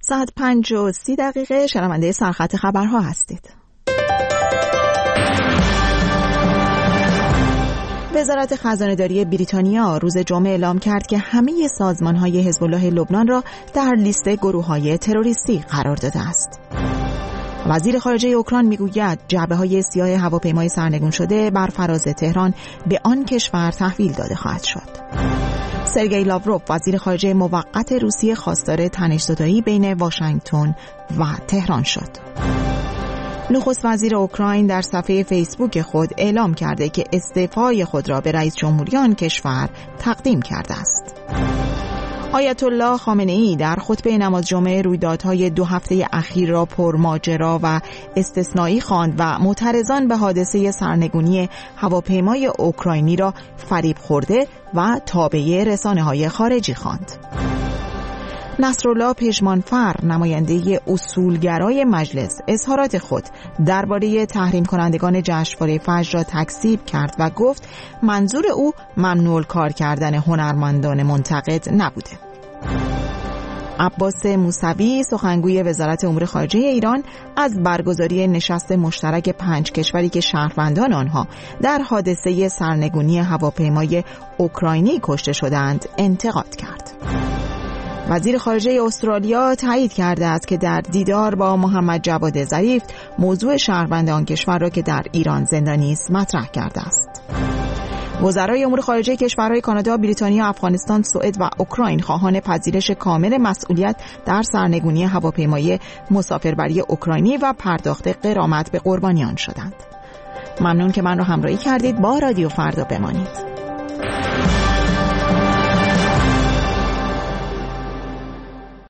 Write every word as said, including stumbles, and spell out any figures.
ساعت پنج و سی دقیقه شنونده سرخط خبرها هستید. وزارت خزانه‌داری بریتانیا روز جمعه اعلام کرد که همه سازمان‌های حزب الله لبنان را در لیست گروه‌های تروریستی قرار داده است. وزیر خارجه اوکراین میگوید جعبه‌های سیاه هواپیمای سرنگون شده بر فراز تهران به آن کشور تحویل داده خواهد شد. سرگئی لاوروف وزیر خارجه موقت روسیه خواستار تنش‌زدایی بین واشنگتن و تهران شد. نخست وزیر اوکراین در صفحه فیسبوک خود اعلام کرده که استعفای خود را به رئیس جمهوری آن کشور تقدیم کرده است. آیت الله خامنه‌ای در خطبه نماز جمعه رویدادهای دو هفته اخیر را پرماجرا و استثنایی خواند و معترضان به حادثه سرنگونی هواپیمای اوکراینی را فریب خورده و تابع رسانه‌های خارجی خواند. نصرالله پژمانفر نماینده اصولگرای مجلس اظهارات خود درباره تحریم کنندگان جشنواره فجر را تکذیب کرد و گفت منظور او ممنوع کار کردن هنرمندان منتقد نبوده. عباس موسوی سخنگوی وزارت امور خارجه ایران از برگزاری نشست مشترک پنج کشوری که شهروندان آنها در حادثه سرنگونی هواپیمای اوکراینی کشته شدند انتقاد کرد. وزیر خارجه استرالیا تایید کرده است که در دیدار با محمد جواد ظریف موضوع شهروند آن کشور را که در ایران زندانی است مطرح کرده است. وزرای امور خارجه کشورهای کانادا، بریتانیا، افغانستان، سوئد و اوکراین خواهان پذیرش کامل مسئولیت در سرنگونی هواپیمای مسافربری اوکراینی و پرداخت غرامت به قربانیان شدند. ممنون که من را همراهی کردید. با رادیو فردا بمانید.